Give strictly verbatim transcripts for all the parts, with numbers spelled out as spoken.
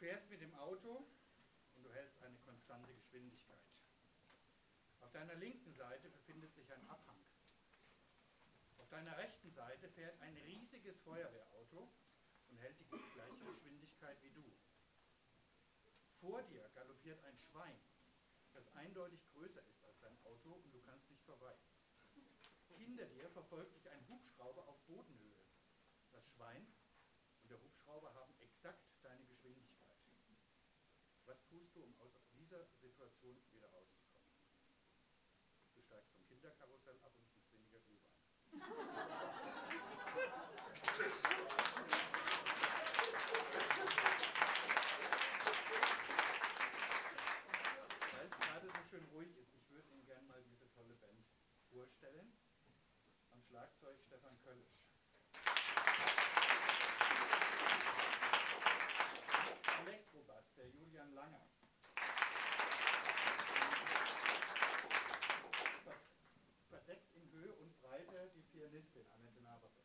fährst mit dem Auto und du hältst eine konstante Geschwindigkeit. Auf deiner linken Seite befindet sich ein Abhang. Auf deiner rechten Seite fährt ein riesiges Feuerwehrauto und hält die gleiche Geschwindigkeit wie du. Vor dir galoppiert ein Schwein, das eindeutig größer ist als dein Auto und du kannst nicht vorbei. Hinter dir verfolgt dich ein Hubschrauber auf Bodenhöhe. Das Schwein und der Hubschrauber haben exakt deine Geschwindigkeit. Was tust du, um aus dieser Situation wieder rauszukommen? Du steigst vom Kinderkarussell ab und trinkst weniger Glühwein. Weil es gerade so schön ruhig ist, ich würde Ihnen gerne mal diese tolle Band vorstellen. Am Schlagzeug Stefan Köllisch. Elektrobass, der Julian Langer. Verdeckt in Höhe und Breite die Pianistin Annette Naberberg.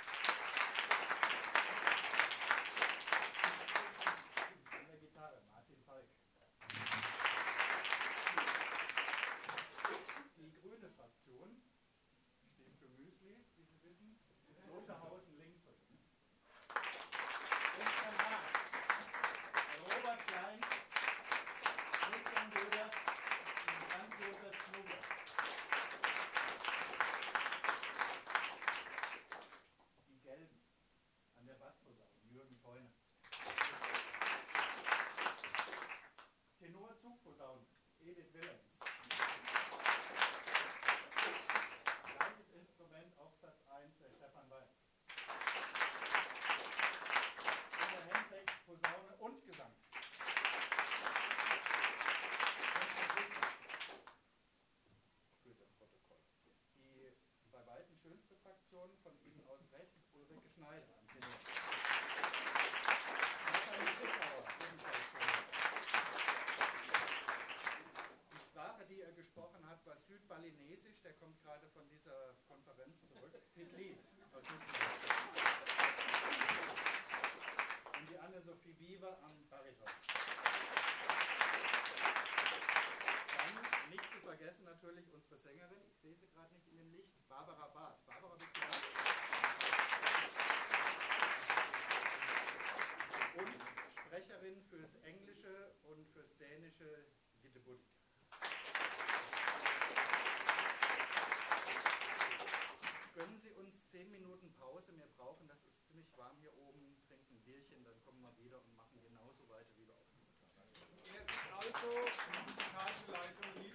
An der Gitarre Martin Falk. Die grüne Fraktion steht für Müsli, wie Sie wissen. Unterhausen links von Ihnen. Und danach Robert Klein, Christian Göder und Hans-Josef Schnuber. Die Gelben an der Bassposaune, Jürgen Feune. Tenor Zugposaune, Edith Willems. Gleiches Instrument auf Platz eins, der Stefan Walz. Handtext, Posaune und Gesang. Für das Protokoll. Die bei weitem schönste Fraktion von Ihnen aus rechts, Ulrike Schneider am Tenor. Die Sprache, die er gesprochen hat, war Südbalinesisch. Der kommt gerade von dieser Konferenz zurück. Pit Lies aus Luxemburg. Und die Anne-Sophie Bieber am Bariton. Dann, nicht zu vergessen natürlich unsere Sängerin, ich sehe sie gerade nicht in dem Licht, Barbara Barth. Barbara, bist du da? Und Sprecherin fürs Englische und fürs Dänische, Gitte Buddy. Gönnen Sie uns zehn Minuten Pause. Wir brauchen, das ist ziemlich warm hier oben, trinken ein Bierchen, dann kommen wir wieder und machen genauso weiter wie wir aufgehört haben. Jetzt also die musikalische Leitung hier.